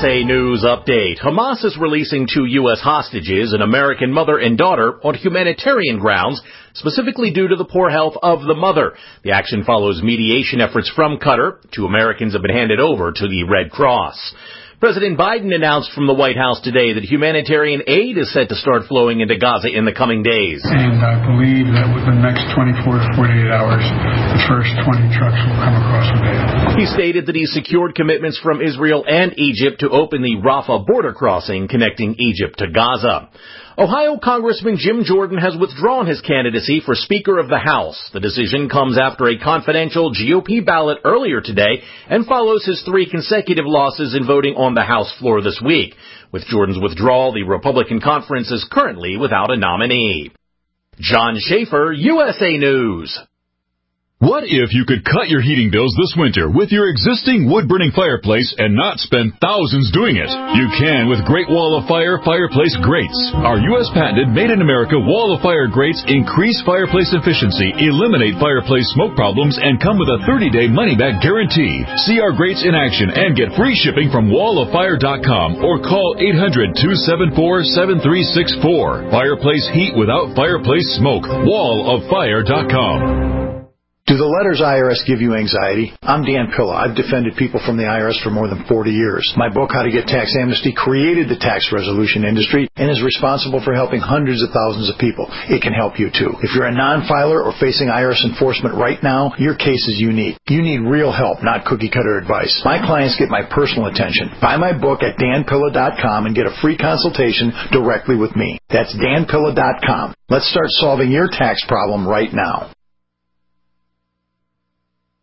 USA News Update. Hamas is releasing 2 U.S. hostages, an American mother and daughter, on humanitarian grounds, specifically due to the poor health of the mother. The action follows mediation efforts from Qatar. 2 Americans have been handed over to the Red Cross. President Biden announced from the White House today that humanitarian aid is set to start flowing into Gaza in the coming days. And I believe that within the next 24 to 48 hours, the first 20 trucks will come across with aid. He stated that he secured commitments from Israel and Egypt to open the Rafah border crossing connecting Egypt to Gaza. Ohio Congressman Jim Jordan has withdrawn his candidacy for Speaker of the House. The decision comes after a confidential GOP ballot earlier today and follows his 3 consecutive losses in voting on the House floor this week. With Jordan's withdrawal, the Republican conference is currently without a nominee. John Schaefer, USA News. What if you could cut your heating bills this winter with your existing wood-burning fireplace and not spend thousands doing it? You can with Great Wall of Fire fireplace grates. Our U.S. patented made-in-America Wall of Fire grates increase fireplace efficiency, eliminate fireplace smoke problems, and come with a 30-day money-back guarantee. See our grates in action and get free shipping from walloffire.com or call 800-274-7364. Fireplace heat without fireplace smoke. walloffire.com. Do the letters IRS give you anxiety? I'm Dan Pilla. I've defended people from the IRS for more than 40 years. My book, How to Get Tax Amnesty, created the tax resolution industry and is responsible for helping hundreds of thousands of people. It can help you too. If you're a non-filer or facing IRS enforcement right now, your case is unique. You need real help, not cookie-cutter advice. My clients get my personal attention. Buy my book at danpilla.com and get a free consultation directly with me. That's danpilla.com. Let's start solving your tax problem right now.